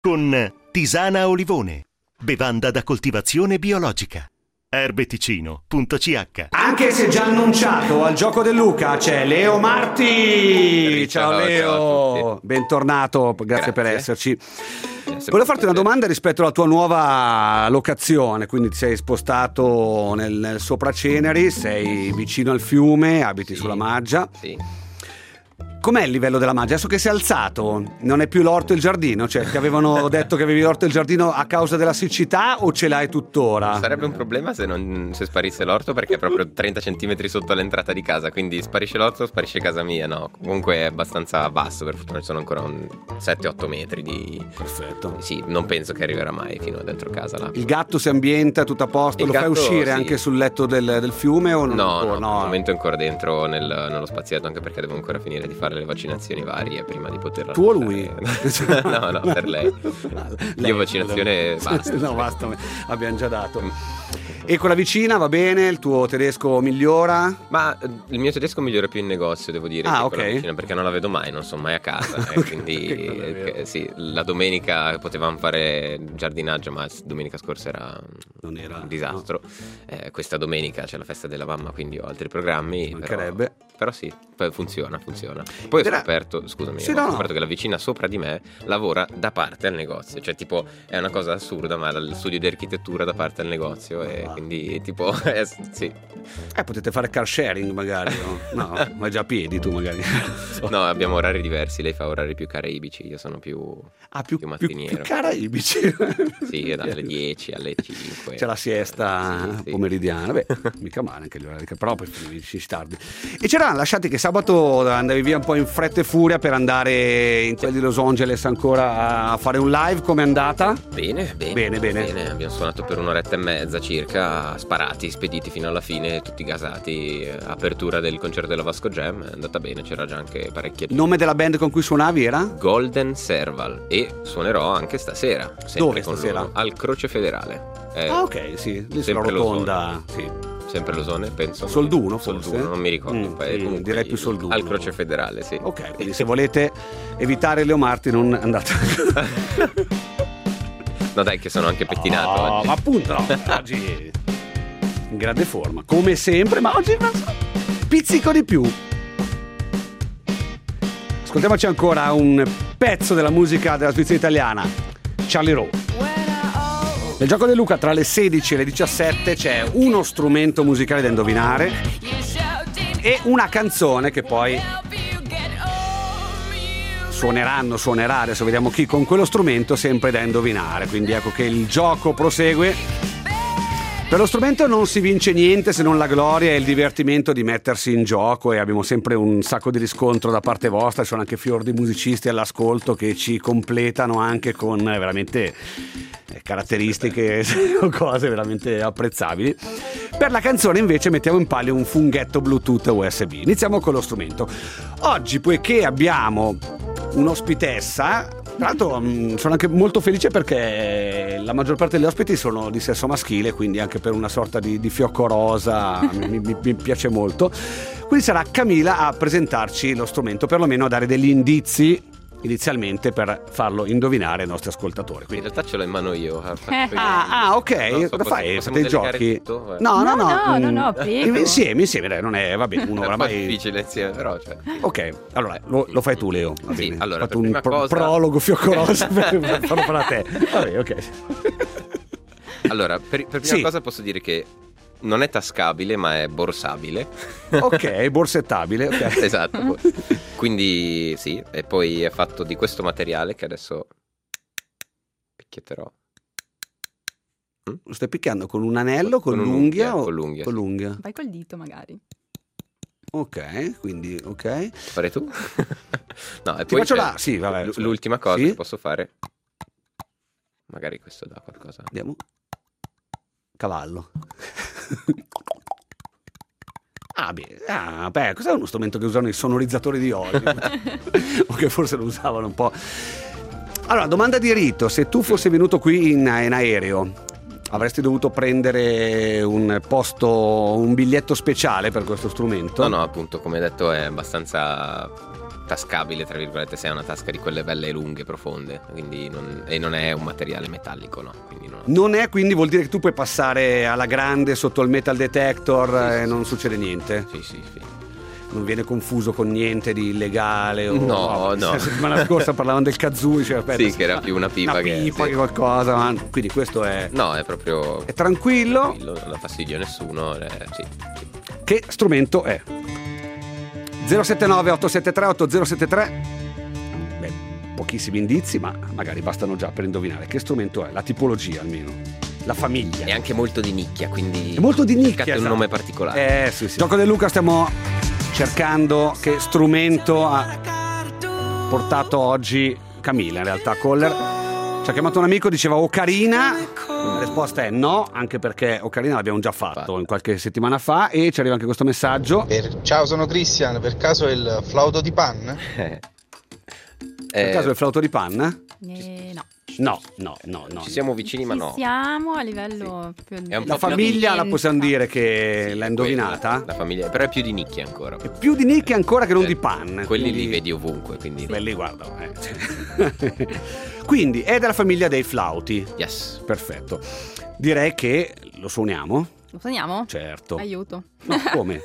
con Tisana Olivone, bevanda da coltivazione biologica. Erbeticino.ch. Anche se già annunciato al Gioco del Luca c'è Leo Marti. Ciao Leo, ciao bentornato, grazie per esserci. Volevo farti una domanda rispetto alla tua nuova locazione, quindi ti sei spostato nel Sopraceneri, sei vicino al fiume, abiti sulla Maggia. Sì. Com'è il livello della Maggia? Adesso che si è alzato, non è più l'orto e il giardino? Cioè, ti avevano detto che avevi l'orto e il giardino a causa della siccità o ce l'hai tuttora? Sarebbe un problema se sparisse l'orto, perché è proprio 30 centimetri sotto l'entrata di casa, quindi sparisce l'orto, sparisce casa mia, no? Comunque è abbastanza basso, per fortuna ci sono ancora 7-8 metri di... Perfetto. Sì, non penso che arriverà mai fino a dentro casa là. Il gatto si ambienta, tutto a posto? Lo fai uscire anche sul letto del fiume o non? No, al momento è ancora dentro nello spazietto, anche perché devo ancora finire di fare le vaccinazioni varie prima di poterla. Tu o lui? No, per lei. Io vaccinazione basta. No, basta, abbiamo già dato. E con la vicina va bene? Il tuo tedesco migliora? Ma il mio tedesco migliora più in negozio, devo dire. Ah, ok. Con la vicina, perché non la vedo mai, non sono mai a casa. Quindi sì, la domenica potevamo fare giardinaggio, ma domenica scorsa era un disastro. No. Questa domenica c'è la festa della mamma, quindi ho altri programmi. Mancherebbe. Però sì, funziona. Poi ho scoperto, scusami, ho scoperto che la vicina sopra di me lavora da parte al negozio. Cioè, tipo, è una cosa assurda, ma il studio di architettura da parte al negozio. E quindi, tipo, sì. Potete fare car sharing magari, no? No, ma già a piedi tu magari. No, abbiamo orari diversi. Lei fa orari più caraibici, io sono più mattiniero. Più caraibici? Sì, dalle 10 alle 5. C'è la siesta pomeridiana. Beh, mica male anche gli orari, però poi finisci tardi. E c'era lasciati che sabato andavi via un po' in fretta e furia per andare in quelli di Los Angeles ancora a fare un live. Com'è andata? Bene. Abbiamo suonato per un'oretta e mezza circa, sparati, spediti fino alla fine, tutti gasati. Apertura del concerto della Vasco Jam, è andata bene, c'era già anche parecchie. Il nome della band con cui suonavi era? Golden Serval, e suonerò anche stasera. Dove stasera? Al Croce Federale. Ok, sì, lì sulla rotonda, sì. Sempre Losone, penso. Solduno, forse? Non mi ricordo. Direi più Solduno. Al Croce Federale, sì. Ok, quindi se volete evitare Leo Marti non andate. No dai, che sono anche pettinato oggi. Ma appunto, no, oggi in grande forma, come sempre, ma oggi pizzico di più. Ascoltiamoci ancora un pezzo della musica della Svizzera italiana, Charlie Rowe. Nel Gioco del Luca tra le 16 e le 17 c'è uno strumento musicale da indovinare e una canzone che poi suonerà, adesso vediamo chi con quello strumento, sempre da indovinare. Quindi ecco che il gioco prosegue. Per lo strumento non si vince niente se non la gloria e il divertimento di mettersi in gioco, e abbiamo sempre un sacco di riscontro da parte vostra. Ci sono anche fior di musicisti all'ascolto che ci completano anche con veramente caratteristiche o cose veramente apprezzabili. Per la canzone invece mettiamo in palio un funghetto Bluetooth USB. Iniziamo con lo strumento. Oggi, poiché abbiamo un'ospitessa, tra l'altro sono anche molto felice perché la maggior parte degli ospiti sono di sesso maschile, quindi anche per una sorta di fiocco rosa mi piace molto. Quindi sarà Camila a presentarci lo strumento, perlomeno a dare degli indizi inizialmente per farlo indovinare ai nostri ascoltatori. Quindi in realtà ce l'ho in mano io. Ok, cosa fai? Fate i giochi? Tutto? No, prego. Insieme, dai, non è, va bene, uno oramai è difficile insieme, però ok, allora lo fai tu, Leo. Va bene. Allora, fatto un prologo fiocco-rosa per farlo fare a te. Vabbè, ok. Allora, per prima cosa posso dire che non è tascabile, ma è borsabile. Ok, borsettabile, ok. Esatto. Quindi sì, e poi è fatto di questo materiale che adesso picchietterò. Lo stai picchiando con un anello, con l'unghia? Con l'unghia. Con l'unghia. Vai col dito magari. Ok, quindi ok. Fare tu? No, e ti poi faccio sì, vabbè. L'ultima cosa che posso fare. Magari questo dà qualcosa. Andiamo. Cavallo. Cos'è uno strumento che usano i sonorizzatori di oggi? O che forse lo usavano un po'. Allora, domanda di rito: se tu fossi venuto qui in aereo, avresti dovuto prendere un biglietto speciale per questo strumento? No, appunto, come detto, è abbastanza tascabile, tra virgolette, se è una tasca di quelle belle e lunghe, profonde, quindi non è un materiale metallico, no? Quindi non è, quindi vuol dire che tu puoi passare alla grande sotto il metal detector e non succede niente? Sì. Non viene confuso con niente di illegale o... No. La settimana scorsa parlavano del kazoo, diceva, aspetta, sì, che era più una pipa che qualcosa, ma... quindi questo è... No, è proprio... È tranquillo. Non dà fastidio a nessuno, sì. Che strumento è? 079 873 8073. Beh, pochissimi indizi, ma magari bastano già per indovinare. Che strumento è? La tipologia almeno. La famiglia. È anche molto di nicchia, quindi... È molto di nicchia, cercate un nome particolare. Sì. Gioco del Luca, stiamo cercando che strumento ha portato oggi Camilla, in realtà Coller. Ci ha chiamato un amico, diceva Ocarina. La risposta è no, anche perché Ocarina l'abbiamo già fatto in qualche settimana fa. E ci arriva anche questo messaggio. Ciao, sono Christian, per caso è il flauto di Pan? Per caso è il flauto di Pan? No. No. Ci siamo vicini, ma no. Siamo a livello più È un po' La famiglia la possiamo dire che Sì, l'ha indovinata? La famiglia, però è più di nicchia ancora. È più di nicchia ancora che non di Pan. Quelli quindi... li vedi ovunque, quindi... Belli, guarda. Quindi è della famiglia dei flauti. Yes. Perfetto. Direi che lo suoniamo? Lo suoniamo? Certo. Aiuto. No, come?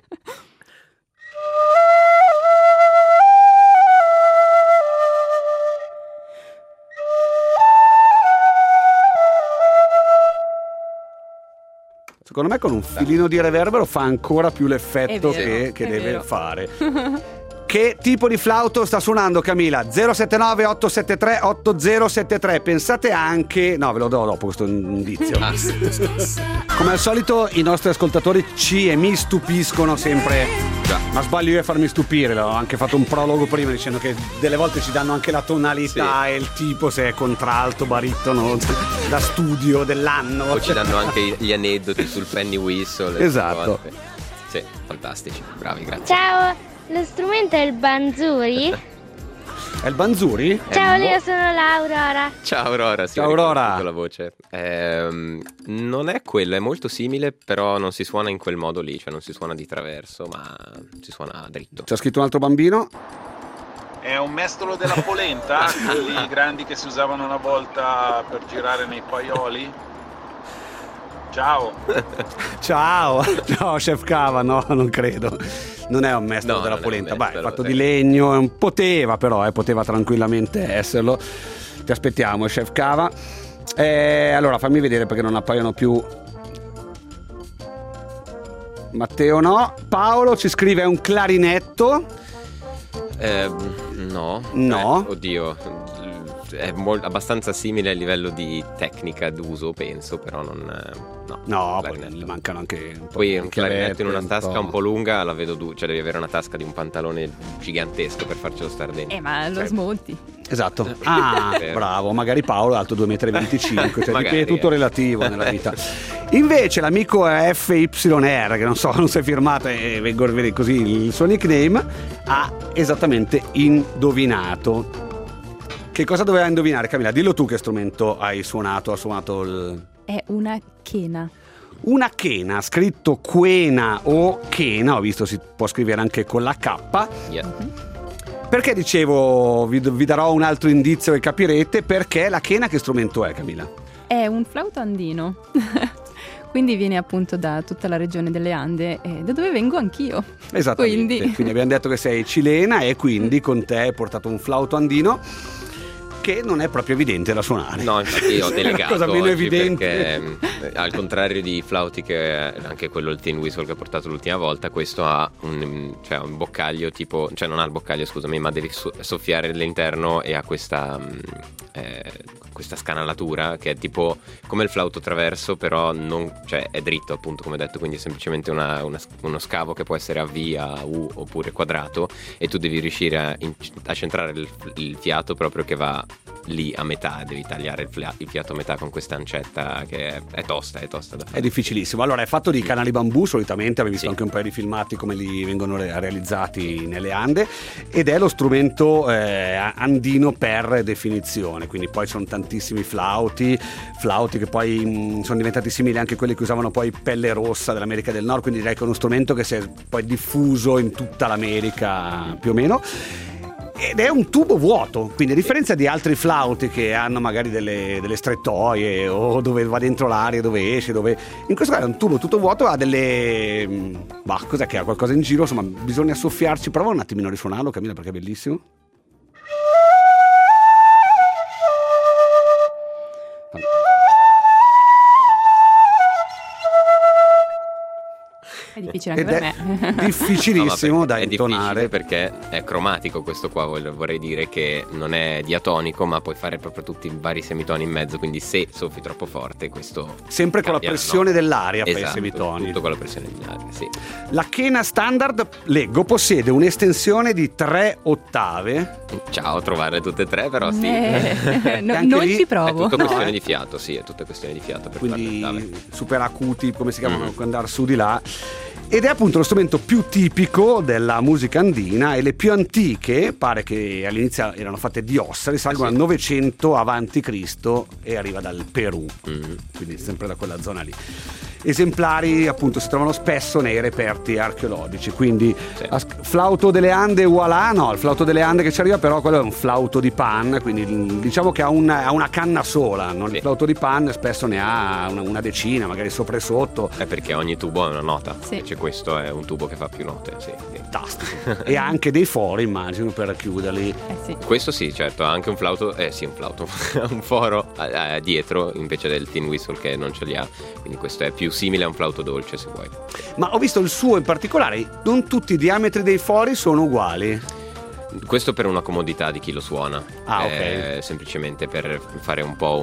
Secondo me con un filino di reverbero fa ancora più l'effetto che deve vero. fare. Che tipo di flauto sta suonando Camilla? 079 873 8073. Pensate anche... No, ve lo do dopo questo indizio. Come al solito i nostri ascoltatori mi stupiscono sempre. Ma sbaglio io a farmi stupire. L'ho anche fatto un prologo prima dicendo che delle volte ci danno anche la tonalità e il tipo, se è contralto, baritono, da studio dell'anno. O ci danno anche gli aneddoti sul penny whistle. Esatto. Sì, fantastici, bravi, grazie. Ciao, lo strumento è il banzuri? È il banzuri? Ciao Leo, sono l'Aurora. Ciao Aurora, Ciao Aurora. Con la voce. Non è quello, è molto simile, però non si suona in quel modo lì, cioè non si suona di traverso, ma si suona dritto. C'è scritto un altro bambino. È un mestolo della polenta, quelli grandi che si usavano una volta per girare nei paioli. Ciao. Ciao, Chef Cava, no, non credo. Non è un mestolo della polenta, è fatto di legno, poteva tranquillamente esserlo. Ti aspettiamo, Chef Cava. Allora, fammi vedere perché non appaiono più. Matteo no. Paolo ci scrive: è un clarinetto. No. Oddio. È abbastanza simile a livello di tecnica d'uso, penso, però no, poi gli mancano anche un po'. Poi un clarinetto in una tasca un po' lunga la vedo cioè devi avere una tasca di un pantalone gigantesco per farcelo stare dentro. Ma lo smonti. Esatto. Bravo, magari Paolo è alto 2,25 m, cioè magari, è tutto relativo nella vita. Invece l'amico FYR, che non si è firmato e vengo a vedere così il suo nickname, ha esattamente indovinato. Che cosa doveva indovinare, Camilla? Dillo tu che strumento hai suonato. Ha suonato È una chena. Una chena, scritto quena o chena, ho visto si può scrivere anche con la K. Yeah. Perché dicevo, vi darò un altro indizio e capirete perché la chena. Che strumento è, Camilla? È un flauto andino. Quindi viene appunto da tutta la regione delle Ande, da dove vengo anch'io. Esattamente. Quindi abbiamo detto che sei cilena e quindi con te hai portato un flauto andino che non è proprio evidente da suonare. No, infatti ho delegato cosa meno evidente, perché al contrario di flauti, che anche quello il tin whistle che ho portato l'ultima volta, questo ha un boccaglio tipo, cioè non ha il boccaglio, scusami, ma devi soffiare all'interno e ha questa scanalatura che è tipo come il flauto traverso, però non, cioè è dritto appunto come detto, quindi è semplicemente uno scavo che può essere a V, a U oppure quadrato, e tu devi riuscire a centrare il fiato proprio che va lì a metà, devi tagliare il fiato a metà con questa ancetta che è tosta da fare. È difficilissimo. Allora, è fatto di canali bambù solitamente, abbiamo visto Sì. anche un paio di filmati come li vengono realizzati nelle Ande, ed è lo strumento andino per definizione, quindi poi sono tantissimi flauti che poi sono diventati simili anche a quelli che usavano poi Pelle Rossa dell'America del Nord, quindi direi che è uno strumento che si è poi diffuso in tutta l'America più o meno. Ed è un tubo vuoto, quindi a differenza di altri flauti che hanno magari delle strettoie o dove va dentro l'aria, dove esce, in questo caso è un tubo tutto vuoto, ha delle cos'è che ha qualcosa in giro, insomma bisogna soffiarci. Prova un attimino a risuonarlo, Camilla, perché è bellissimo. È difficile anche per me. Difficilissimo da è intonare, perché è cromatico questo qua, vorrei dire che non è diatonico, ma puoi fare proprio tutti i vari semitoni in mezzo, quindi se soffi troppo forte questo sempre con la cambia, pressione dell'aria per i Esatto, semitoni. tutto con la pressione dell'aria, sì. La chena standard, leggo, possiede un'estensione di 3 ottave. Ciao, trovare tutte e tre, però sì. Anche Non lì ci È provo. tutto questione No, di fiato, sì, è tutta questione di fiato per fare l'ottave. Quindi super acuti, come si chiamano, andare su di là. Ed è appunto lo strumento più tipico della musica andina, e le più antiche pare che all'inizio erano fatte di ossa, risalgono al 900 avanti Cristo e arriva dal Perù, quindi sempre da quella zona lì. Esemplari appunto si trovano spesso nei reperti archeologici, quindi flauto delle Ande voilà, no, il flauto delle Ande che ci arriva, però quello è un flauto di pan, quindi diciamo che ha una canna sola, no? Il flauto di pan spesso ne ha una decina, magari sopra e sotto. È perché ogni tubo ha una nota, Sì. invece questo è un tubo che fa più note, sì. Fantastico. E anche dei fori, immagino, per chiuderli. Sì. Questo sì, certo, ha anche un flauto, un foro dietro invece del tin whistle che non ce li ha, quindi questo è più simile a un flauto dolce, se vuoi. Ma ho visto il suo in particolare, non tutti i diametri dei fori sono uguali. Questo per una comodità di chi lo suona, ok. semplicemente per fare un po'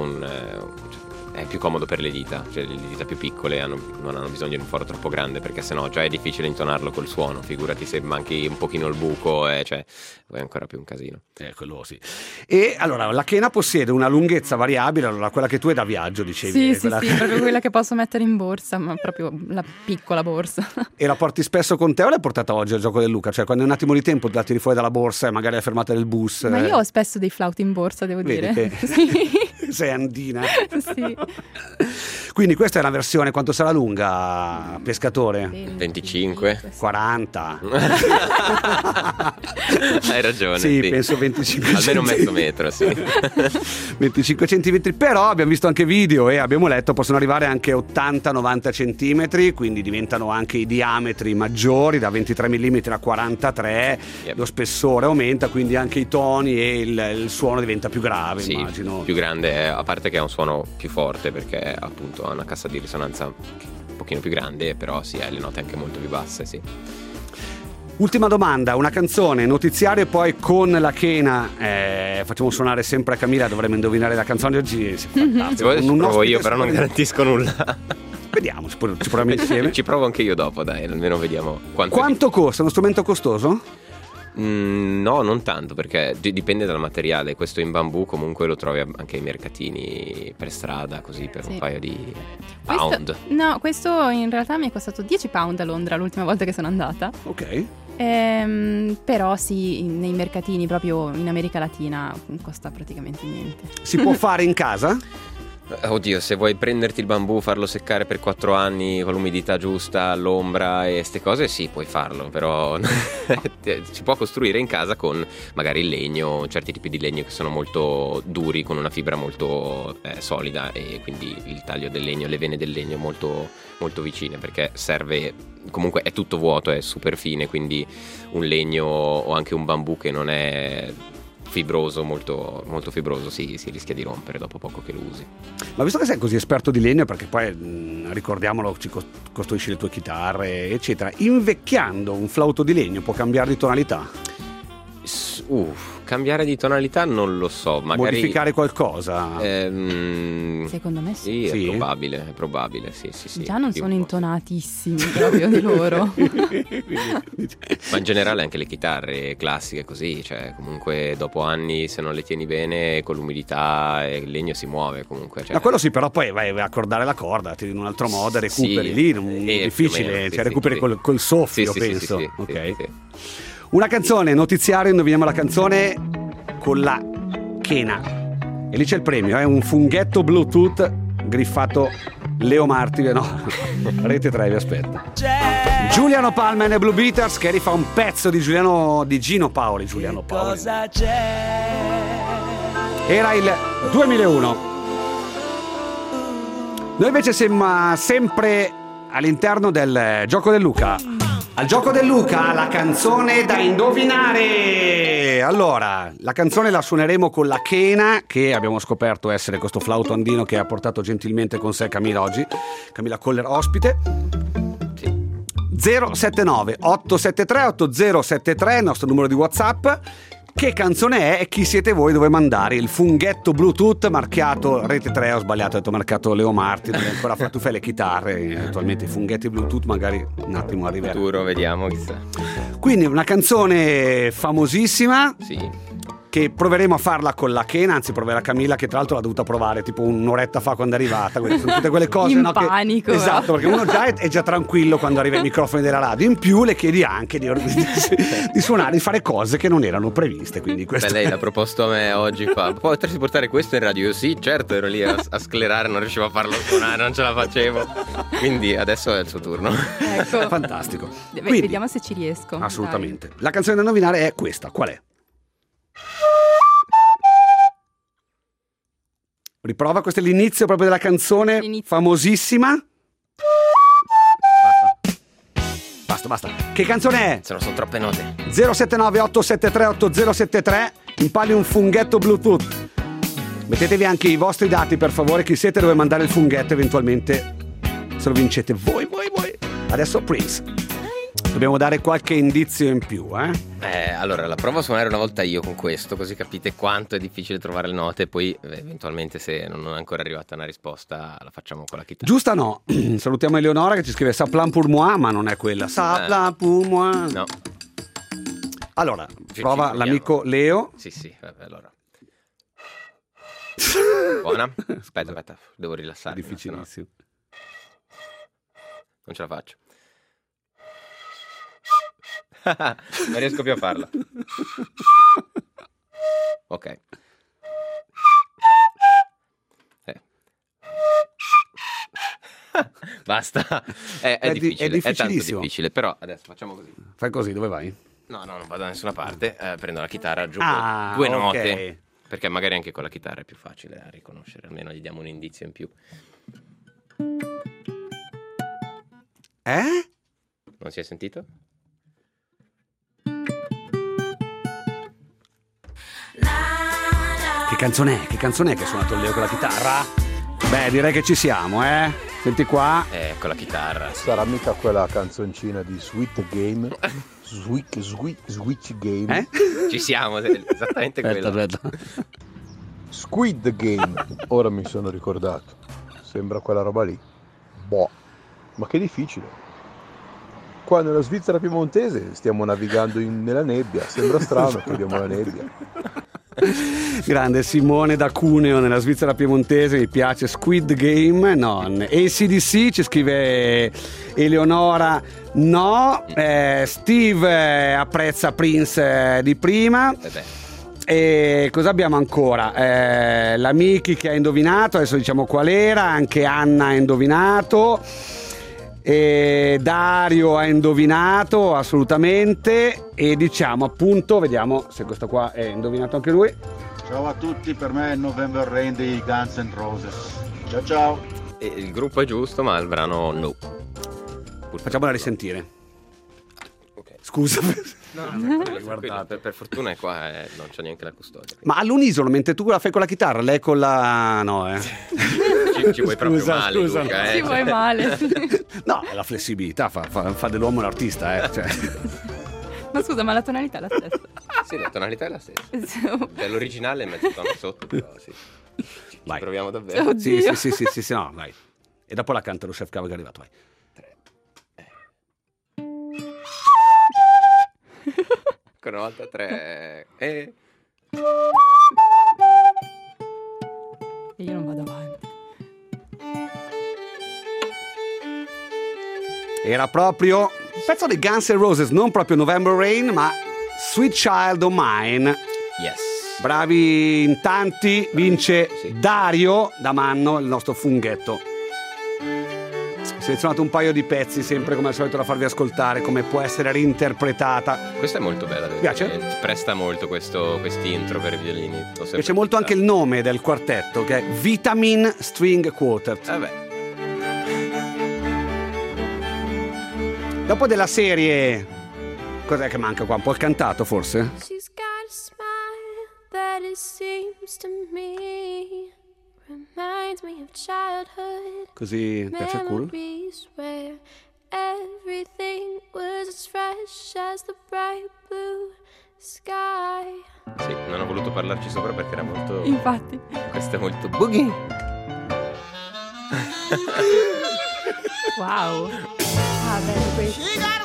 è più comodo per le dita, cioè le dita più piccole non hanno bisogno di un foro troppo grande, perché sennò già è difficile intonarlo col suono, figurati se manchi un pochino il buco, cioè è ancora più un casino. Quello sì. E allora la chena possiede una lunghezza variabile, allora quella che tu hai da viaggio, dicevi. Sì, proprio quella che posso mettere in borsa, ma proprio la piccola borsa. E la porti spesso con te o l'hai portata oggi al gioco del Luca? Cioè quando è un attimo di tempo la tiri fuori dalla borsa e magari alla fermata del bus. Ma io ho spesso dei flauti in borsa, devo Vedi dire. che Sì. sei andina. Sì. Quindi questa è una versione, quanto sarà lunga, pescatore? 25? 40. Hai ragione, Sì, sì. penso 25 almeno mezzo centimetri. metro, sì. 25 centimetri, però abbiamo visto anche video e abbiamo letto possono arrivare anche 80-90 centimetri, quindi diventano anche i diametri maggiori, da 23 mm a 43, Yep. lo spessore aumenta, quindi anche i toni e il suono diventa più grave, Sì, immagino. più grande, a parte che ha un suono più forte perché appunto ha una cassa di risonanza un pochino più grande, però sì, ha le note anche molto più basse, sì. Ultima domanda, una canzone, notiziario e poi con la chena facciamo suonare sempre a Camilla, dovremmo indovinare la canzone di oggi. Se vuoi ci provo io, però non garantisco nulla. Vediamo, ci proviamo insieme. Ci provo anche io dopo, dai, almeno vediamo Quanto costa? Uno strumento costoso? No, non tanto, perché dipende dal materiale. Questo in bambù comunque lo trovi anche ai mercatini per strada, così per un paio di pound. Questo in realtà mi è costato 10 pound a Londra l'ultima volta che sono andata. Ok. Però sì, nei mercatini proprio in America Latina costa praticamente niente. Si può fare in casa? Oddio, se vuoi prenderti il bambù, farlo seccare per 4 anni con l'umidità giusta, all'ombra e ste cose, sì, puoi farlo, però si può costruire in casa con magari il legno, certi tipi di legno che sono molto duri, con una fibra molto solida, e quindi il taglio del legno, le vene del legno molto, molto vicine, perché serve, comunque è tutto vuoto, è super fine, quindi un legno o anche un bambù che non è fibroso, molto, molto fibroso, si rischia di rompere dopo poco che lo usi. Ma visto che sei così esperto di legno, perché poi ricordiamolo, ci costruisci le tue chitarre eccetera, invecchiando un flauto di legno può cambiare di tonalità? Cambiare di tonalità non lo so, magari modificare qualcosa. Secondo me sì. Sì, è probabile, sì. Già non sono intonatissimi proprio di loro. Ma in generale anche le chitarre classiche così, cioè comunque dopo anni se non le tieni bene con l'umidità il legno si muove comunque. Cioè... Ma quello sì, però poi vai a accordare la corda, tiri in un altro modo, recuperi lì, non è difficile, cioè recuperi col soffio, penso. Sì, ok. Una canzone, notiziario, indoviniamo la canzone con la chena. E lì c'è il premio, un funghetto Bluetooth griffato Leo Martire, no, Rete 3 vi aspetta. Giuliano Palmer e Blue Beaters che rifà un pezzo di Gino Paoli. Giuliano Paoli. Era il 2001. Noi invece siamo sempre all'interno del Gioco del Luca. Al Gioco del Luca, la canzone da indovinare. Allora, la canzone la suoneremo con la chena, che abbiamo scoperto essere questo flauto andino che ha portato gentilmente con sé Camilla oggi. Camilla Coller ospite. 079 873 8073, il nostro numero di WhatsApp. Che canzone è e chi siete voi? Dove mandare il funghetto Bluetooth marchiato Rete 3, ho sbagliato, ho detto marcato Leo Marti, dove ancora tu fai le chitarre, eventualmente i funghetti Bluetooth magari un attimo arriverà. Futuro, vediamo, chissà. Quindi una canzone famosissima. Sì. Che proveremo a farla con la chena, anzi proverà Camilla che tra l'altro l'ha dovuta provare tipo un'oretta fa quando è arrivata, quindi sono tutte quelle cose in panico, esatto, perché uno già è già tranquillo quando arriva ai microfoni della radio, in più le chiedi anche di suonare, di fare cose che non erano previste, quindi questo lei l'ha proposto a me oggi, potresti portare questo in radio? Io sì, certo, ero lì a sclerare, non riuscivo a farlo suonare, non ce la facevo, quindi adesso è il suo turno. Ecco. Fantastico. Quindi, vediamo se ci riesco. Assolutamente. Dai. La canzone da indovinare è questa, qual è? Riprova, questo è l'inizio proprio della canzone famosissima. Basta. Che canzone è? Se no sono troppe note. 079 873 8073, impalli un funghetto Bluetooth. Mettetevi anche i vostri dati per favore, chi siete, dove mandare il funghetto, eventualmente se lo vincete voi. Adesso Prince. Dobbiamo dare qualche indizio in più, allora la provo a suonare una volta io con questo, così capite quanto è difficile trovare le note, e poi eventualmente se non è ancora arrivata una risposta la facciamo con la chitarra. Giusta no? Salutiamo Eleonora che ci scrive Saplan pour moi, ma non è quella. Saplan pour moi. No. Allora, prova l'amico Leo. Sì, vabbè, allora. Buona? Aspetta, devo rilassarmi. Difficilissimo. Non ce la faccio. Non riesco più a farla. Ok. Basta. È difficile, è tanto difficile, però adesso facciamo così. Fai così, dove vai? No, non vado da nessuna parte. Prendo la chitarra, giù okay. due note, perché magari anche con la chitarra è più facile a riconoscere, almeno gli diamo un indizio in più. Non si è sentito? Che canzone è? Che ha suonato Leo con la chitarra? Beh, direi che ci siamo, Senti qua. Con la chitarra. Sarà mica quella canzoncina di Sweet Game? Switch Game? Ci siamo, esattamente quella. Aspetta. Squid Game, ora mi sono ricordato. Sembra quella roba lì. Boh, ma che difficile. Qua nella Svizzera piemontese stiamo navigando nella nebbia. Sembra strano che abbiamo la nebbia. Grande Simone da Cuneo nella Svizzera piemontese, mi piace. Squid Game, no. AC/DC ci scrive Eleonora, no. Steve apprezza Prince di prima. E cosa abbiamo ancora? La Miki che ha indovinato, adesso diciamo qual era, anche Anna ha indovinato. E Dario ha indovinato assolutamente, e diciamo appunto, vediamo se questo qua è indovinato anche lui. Ciao a tutti, per me è November Rain dei Guns N' Roses. Ciao. Il gruppo è giusto, ma il brano no. Facciamola risentire. Okay. Scusa. No, per fortuna è qua, non c'è neanche la custodia. Ma all'unisono, mentre tu la fai con la chitarra, lei con la... no, Ci vuoi proprio male, Luca, Ci vuoi male. No, la flessibilità fa dell'uomo un artista, cioè. Ma scusa, ma la tonalità è la stessa? Sì, la tonalità è la stessa. Cioè, l'originale è mezzo tono sotto, però sì. Ci proviamo davvero. Sì, no, vai. E dopo la canta lo chef Cava che è arrivato, vai. 3. Ancora una volta 3. E io non vado avanti. Era proprio un pezzo di Guns N' Roses, non proprio November Rain, ma Sweet Child O' Mine. yes. Bravi in tanti, vince Dario da Manno, il nostro funghetto. Ho selezionato un paio di pezzi, sempre come al solito da farvi ascoltare, come può essere reinterpretata. Questa è molto bella. Piace? Presta molto quest'intro per i violini. Piace molto anche il nome del quartetto, che è Vitamin String Quartet. Vabbè. Dopo della serie, cos'è che manca qua? Un po' il cantato forse? She's got a smile that it seems to me reminds me of childhood. Così piace il culo? Memories where everything was as fresh as the bright blue sky. Sì, non ho voluto parlarci sopra perché era molto... Infatti. Questo è molto boogie. Wow. Ah, bello questo.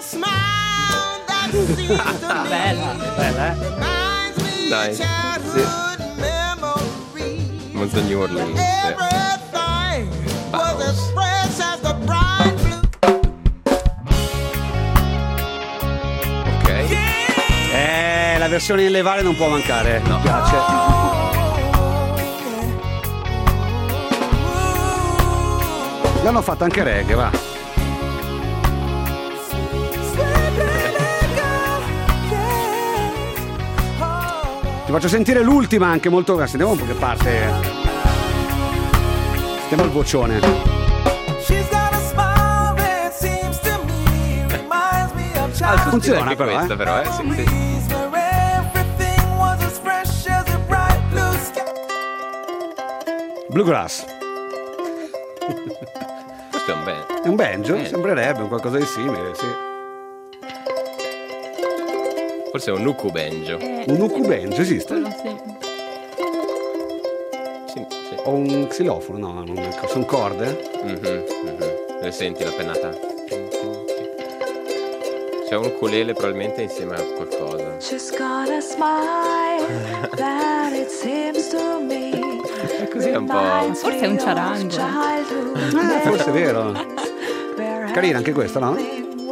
Bella. Bella, Dai, sì. Molto New Orleans. Ok. La versione in levare non può mancare. Mi piace. L'hanno fatta anche reggae, va. Ti faccio sentire l'ultima anche molto. Sentiamo un po' che parte. Sentiamo il vocione. Funziona anche però, questa però, sì, sì. Bluegrass. Questo è un banjo. È un banjo? Sembrerebbe un qualcosa di simile, sì. Forse è un uku banjo. Un uku banjo esiste? Sì. O un xilofono? No, non sono corde? Le senti la pennata? C'è un ukulele probabilmente insieme a qualcosa. She's got a smile that it seems to me. È così un po'. Forse è un charango. Forse è vero. Carina anche questa, no?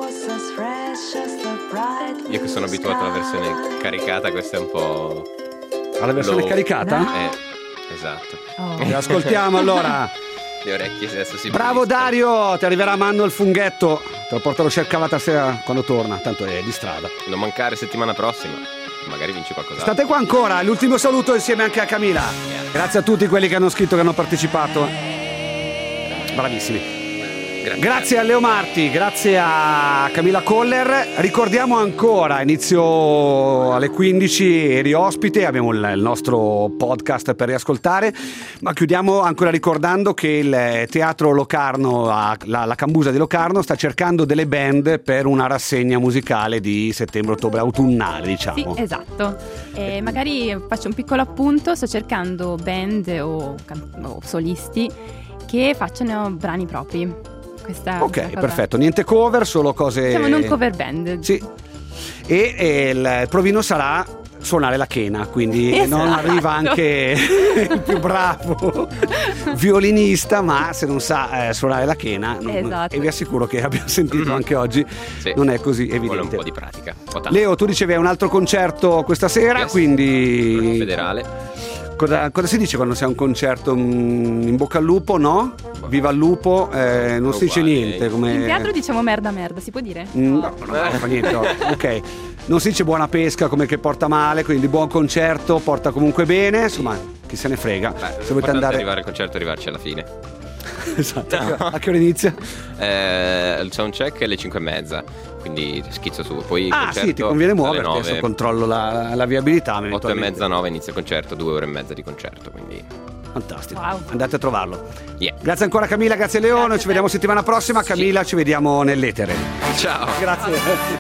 Io che sono abituato alla versione caricata, questa è un po'. Alla versione caricata? Esatto. Ascoltiamo allora. Le orecchie adesso si Bravo puliscono. Dario, ti arriverà a mano il funghetto. Te lo porto allo chef Cava sera quando torna, tanto è di strada. Non mancare settimana prossima. Magari vinci qualcosa. State qua ancora, l'ultimo saluto insieme anche a Camila. Grazie a tutti quelli che hanno scritto, che hanno partecipato. Bravissimi. Grazie a Leo Marti, grazie a Camilla Coller. Ricordiamo ancora, inizio alle 15 eri ospite, abbiamo il nostro podcast per riascoltare, ma chiudiamo ancora ricordando che il Teatro Locarno, la Cambusa di Locarno, sta cercando delle band per una rassegna musicale di settembre-ottobre, autunnale, diciamo. Sì, esatto. E magari faccio un piccolo appunto, sto cercando band o solisti che facciano brani propri. Ok, perfetto, niente cover, solo cose. Siamo non cover band. Sì. E il provino sarà suonare la chena, quindi non arriva anche il più bravo violinista, ma se non sa suonare la chena, e vi assicuro che abbiamo sentito anche oggi, non è così evidente. Vuole un po' di pratica. Leo, tu dicevi hai un altro concerto questa sera, quindi federale. Cosa si dice quando c'è un concerto? In bocca al lupo, no? Viva il lupo, non si dice niente. Come... In teatro diciamo merda, si può dire? No, fa niente. No. Ok, non si dice buona pesca come che porta male, quindi buon concerto, porta comunque bene, insomma, chi se ne frega. Se volete andare arrivare al concerto, arrivarci alla fine. Esatto. A che ora inizia? Il soundcheck è alle 5:30, quindi schizzo su. Poi il concerto sì, ti conviene muoverti, 9. adesso controllo la viabilità. 8:30, 9 inizia il concerto, 2 ore e mezza di concerto, quindi fantastico. Wow. Andate a trovarlo. Grazie ancora Camilla, grazie Leone, ci vediamo settimana prossima. Camilla, ci vediamo nell'etere. Ciao. Grazie.